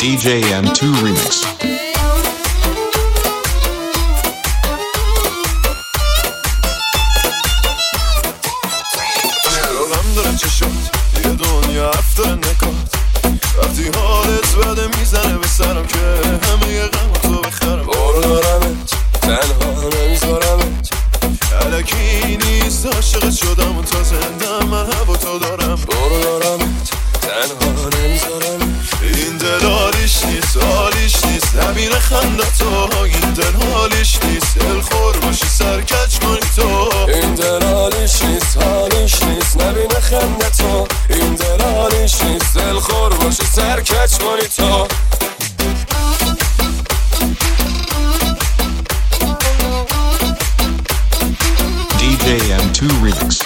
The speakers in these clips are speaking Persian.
DJ M2 Remix. یه دنیا افتر نکات وقتی حالت بده میزنه به سرم که همه یه غم تو بخرم بارو دارمت تنها نمیذارمت علکی نیست عاشقت شدم و تا زنده من هوا تو دارم بارو دارمت تنها نمیذارمت این دل حالیش نیست حالیش نیست نبینه خنده تو این دل حالیش نیست دلخور باشی سرکج کنی تو این دل حالیش نیست حالیش نیست نبینه خنده تو این دل حالیش نیست دلخور باشی سرکج کنی تو DJ M2 Remix.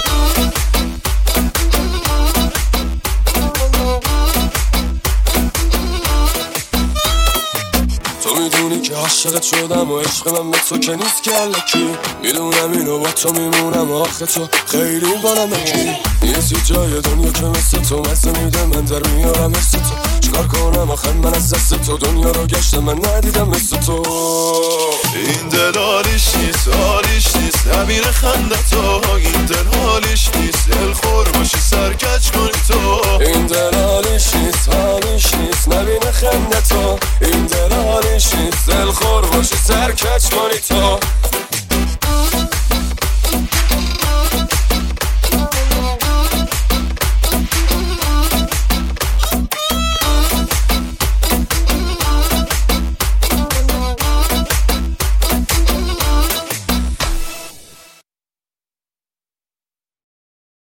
تو میدونی که عاشقت شدم و عشق من به تو که نیست که الکی میدونم اینو با تو میمونم آخه تو خیلی بانمکی نیستی جای دنیا که مثل تو مزه میده من در میارم مثل تو چکار کنم آخه من از دست تو دنیا رو گشته من ندیدم مثل تو این دل حالیش نیست حالیش نیست نبینه خنده تو این دل حالیش نیست دلخور